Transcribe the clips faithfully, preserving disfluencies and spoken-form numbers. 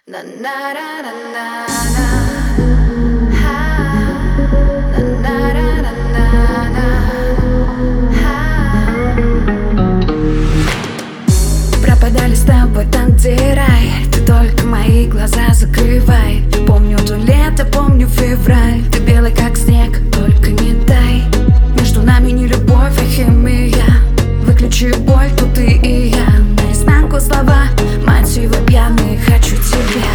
Na na na na na na. Ha. Na na na na na. Ha. Пропадали с тобой там, где рай. Ты только мои глаза закрывай. Помню то лето, помню февраль. Ты белый как снег, только не дай. Между нами не любовь, а химия. Выключи боль, тут ты и я. Наизнанку слова, мотивы пьяные. Хочу тебя.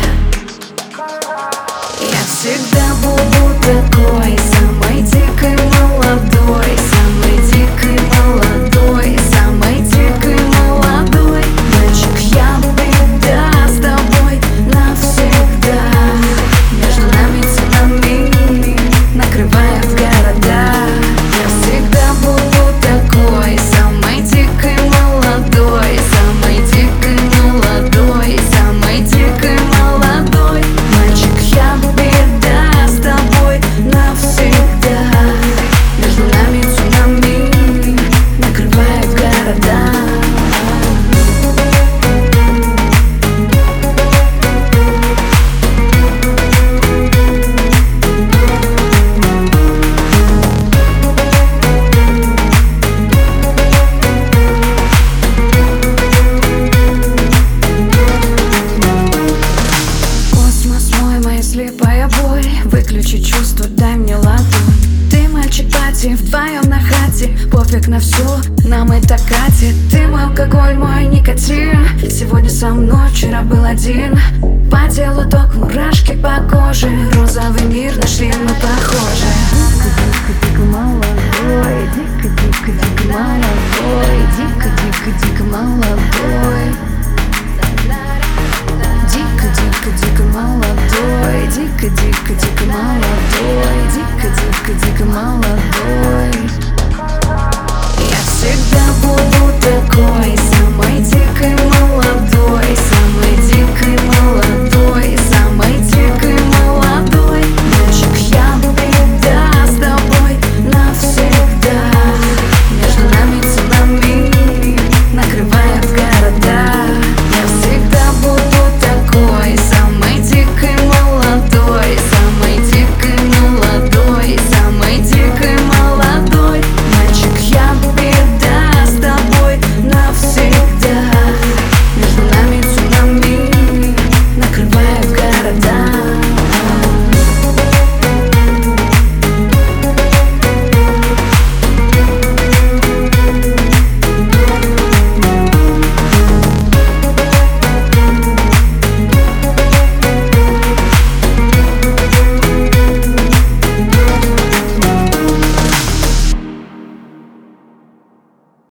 Я всегда буду такой, самой дикой молодой, самой дикой молодой, самой дикой молодой. Мальчик, я всегда с тобой навсегда. Между нами цунами, накрывая в города. Я всегда буду такой, самой дикой молодой, самой дикой молодой, самой дикой молодой. Мальчик, я всегда с тобой навсегда. Между нами цунами, накрывая в города. Слепая боль, выключи чувства, дай мне ладонь. Ты мальчик пати, вдвоем на хате. Пофиг на все, нам это катит. Ты мой алкоголь, мой никотин. Сегодня со мной, вчера был один. По телу ток, мурашки по коже. Розовый мир нашли мы похожи. Дико-дико-дико молодой, дико-дико-дико молодой, дико-дико-дико молодой. Дико-дико-дико молодой, дико-дико-дико молодой, дико-дико-дико молодой. Я всегда